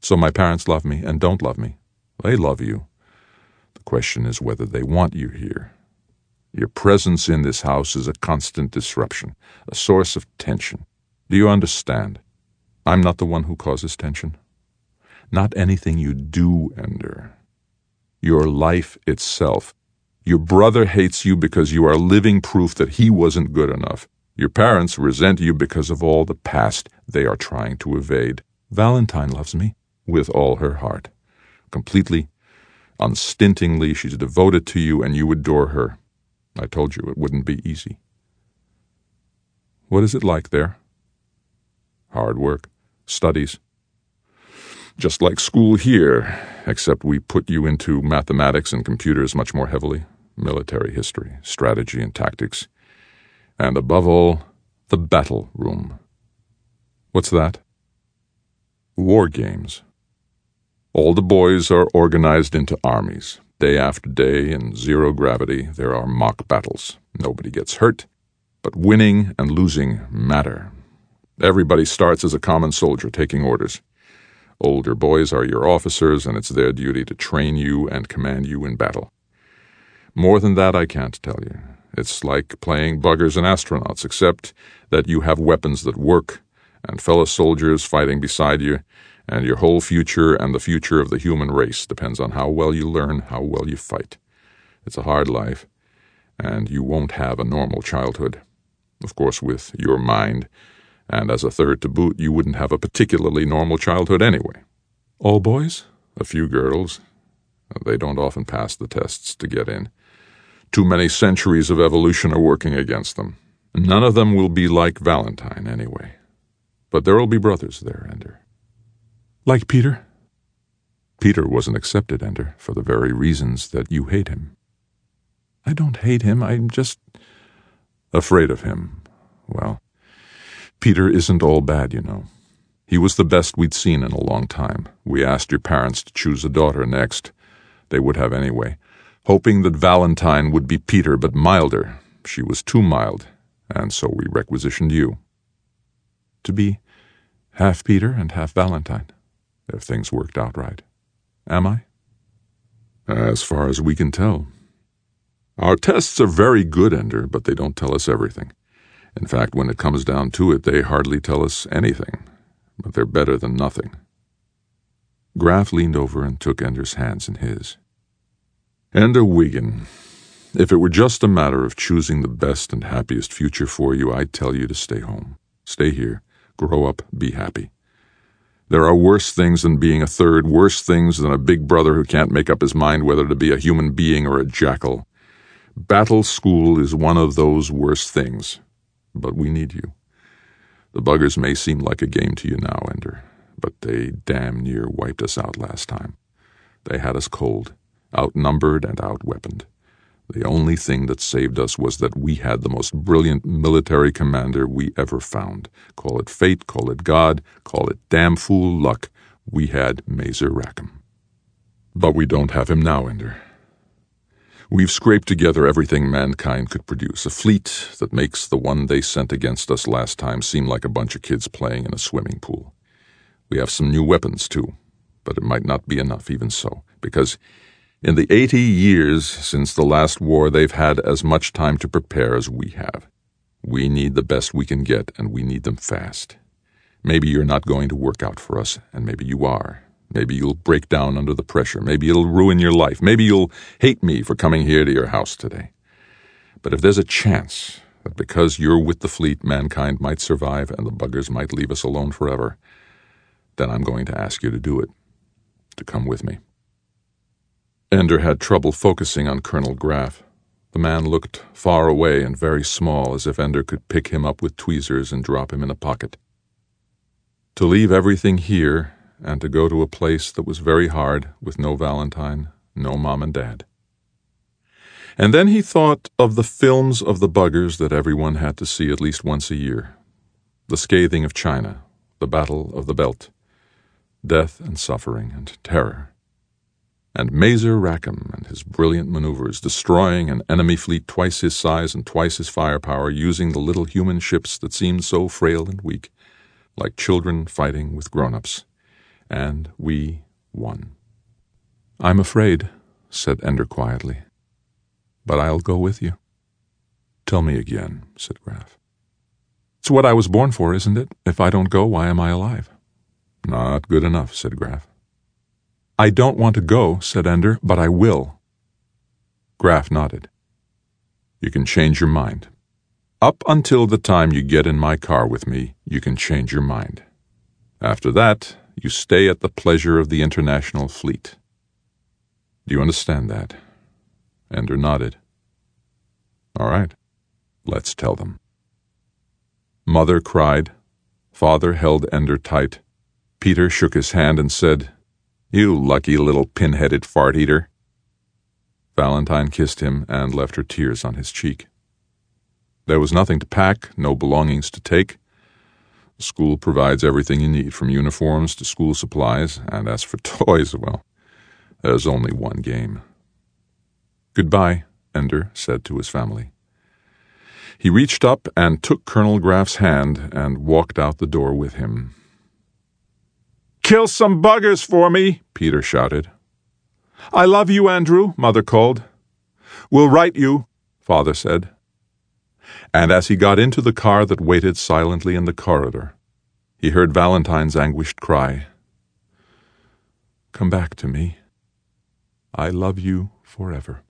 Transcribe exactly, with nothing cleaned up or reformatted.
So my parents love me and don't love me. They love you. The question is whether they want you here. Your presence in this house is a constant disruption, a source of tension. Do you understand? I'm not the one who causes tension. Not anything you do, Ender. Your life itself. Your brother hates you because you are living proof that he wasn't good enough. Your parents resent you because of all the past they are trying to evade. Valentine loves me with all her heart. Completely, unstintingly, she's devoted to you and you adore her. I told you it wouldn't be easy. What is it like there? Hard work, studies. Just like school here, except we put you into mathematics and computers much more heavily, military history, strategy and tactics, and above all, the battle room. What's that? War games. All the boys are organized into armies. Day after day, in zero gravity, there are mock battles. Nobody gets hurt, but winning and losing matter. Everybody starts as a common soldier taking orders. Older boys are your officers, and it's their duty to train you and command you in battle. More than that I can't tell you. It's like playing buggers and astronauts, except that you have weapons that work, and fellow soldiers fighting beside you, and your whole future and the future of the human race depends on how well you learn, how well you fight. It's a hard life, and you won't have a normal childhood. Of course, with your mind, and as a third to boot, you wouldn't have a particularly normal childhood anyway. All boys? A few girls. They don't often pass the tests to get in. Too many centuries of evolution are working against them. None of them will be like Valentine anyway. But there'll be brothers there, Ender. Like Peter? Peter wasn't accepted, Ender, for the very reasons that you hate him. I don't hate him, I'm just afraid of him. Well, Peter isn't all bad, you know. He was the best we'd seen in a long time. We asked your parents to choose a daughter next. They would have anyway, hoping that Valentine would be Peter, but milder. She was too mild, and so we requisitioned you. To be half Peter and half Valentine, if things worked out right. Am I? As far as we can tell. Our tests are very good, Ender, but they don't tell us everything. In fact, when it comes down to it, they hardly tell us anything, but they're better than nothing. Graff leaned over and took Ender's hands in his. Ender Wiggin, if it were just a matter of choosing the best and happiest future for you, I'd tell you to stay home. Stay here, grow up, be happy. There are worse things than being a third, worse things than a big brother who can't make up his mind whether to be a human being or a jackal. Battle school is one of those worse things. But we need you. The buggers may seem like a game to you now, Ender, but they damn near wiped us out last time. They had us cold, outnumbered and outweaponed. The only thing that saved us was that we had the most brilliant military commander we ever found. Call it fate, call it God, call it damn fool luck. We had Mazer Rackham. But we don't have him now, Ender. We've scraped together everything mankind could produce, a fleet that makes the one they sent against us last time seem like a bunch of kids playing in a swimming pool. We have some new weapons, too, but it might not be enough even so, because in the eighty years since the last war, they've had as much time to prepare as we have. We need the best we can get, and we need them fast. Maybe you're not going to work out for us, and maybe you are. Maybe you'll break down under the pressure. Maybe it'll ruin your life. Maybe you'll hate me for coming here to your house today. But if there's a chance that because you're with the fleet, mankind might survive and the buggers might leave us alone forever, then I'm going to ask you to do it, to come with me. Ender had trouble focusing on Colonel Graff. The man looked far away and very small, as if Ender could pick him up with tweezers and drop him in a pocket. To leave everything here and to go to a place that was very hard with no Valentine, no Mom and Dad. And then he thought of the films of the buggers that everyone had to see at least once a year. The Scathing of China, the Battle of the Belt, death and suffering and terror. And Mazer Rackham and his brilliant maneuvers, destroying an enemy fleet twice his size and twice his firepower, using the little human ships that seemed so frail and weak, like children fighting with grown-ups. and we won. "I'm afraid," said Ender quietly, "but I'll go with you." "Tell me again," said Graf. "It's what I was born for, isn't it? If I don't go, why am I alive?" "Not good enough," said Graf. "I don't want to go," said Ender, "but I will." Graf nodded. "You can change your mind. Up until the time you get in my car with me, you can change your mind. After that, you stay at the pleasure of the International Fleet. Do you understand that?" Ender nodded. "All right, let's tell them." Mother cried. Father held Ender tight. Peter shook his hand and said, "You lucky little pin-headed fart-eater." Valentine kissed him and left her tears on his cheek. There was nothing to pack, no belongings to take. The school provides everything you need, from uniforms to school supplies, and as for toys, well, there's only one game. "Goodbye," Ender said to his family. He reached up and took Colonel Graf's hand and walked out the door with him. "Kill some buggers for me," Peter shouted. "I love you, Andrew," Mother called. "We'll write you," Father said. And as he got into the car that waited silently in the corridor, he heard Valentine's anguished cry, "Come back to me. I love you forever."